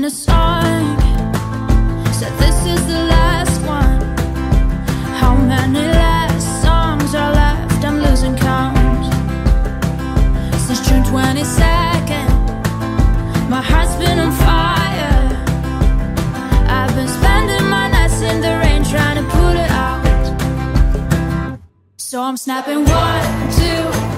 a song. Said this is the last one. How many last songs are left? I'm losing count. Since June 22nd, my heart's been on fire. I've been spending my nights in the rain trying to put it out. So I'm snapping 1, 2